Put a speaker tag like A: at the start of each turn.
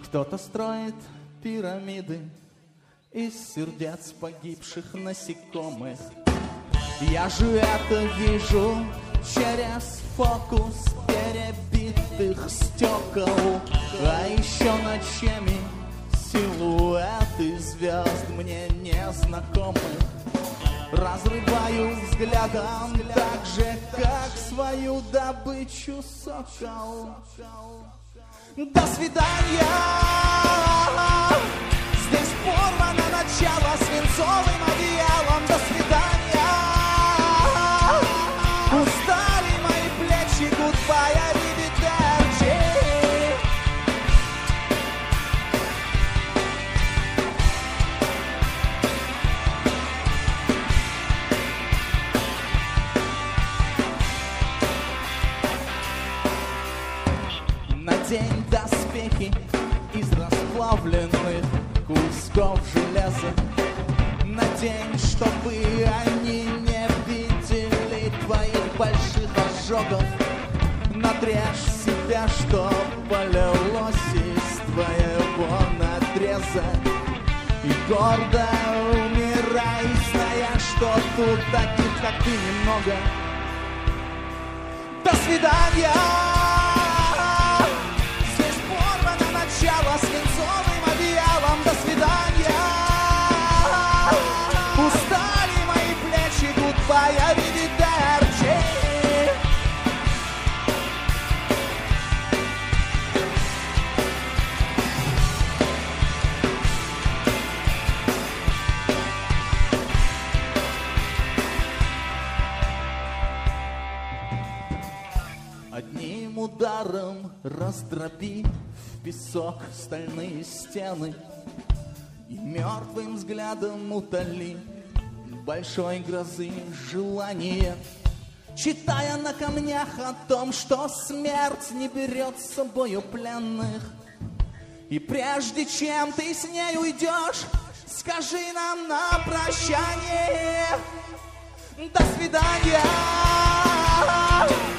A: Кто-то строит пирамиды из сердец погибших насекомых. Я же это вижу через фокус перебитых стекол. А еще ночами силуэты звезд мне незнакомых разрываю взглядом так же, как свою добычу сокол. До свидания! Здесь порвано начало свинцовым одеялом. До свидания! Устали мои плечи, гудбай, аривидерчи. Надень доспехи из расплавленных кусков железа. Надень, чтобы они не видели твоих больших ожогов. Надрежь себя, что полилось из твоего надреза. И гордо умирай, зная, что тут таких, как ты, немного. До свидания! Начало свинцовым одеялом. До свидания! Устали мои плечи, гудбай, аривидерчи. Одним ударом раздроби в песок стальные стены и мертвым взглядом утоли большой грозы желания, читая на камнях о том, что смерть не берет с собою пленных. И прежде чем ты с ней уйдешь, скажи нам на прощание: до свидания!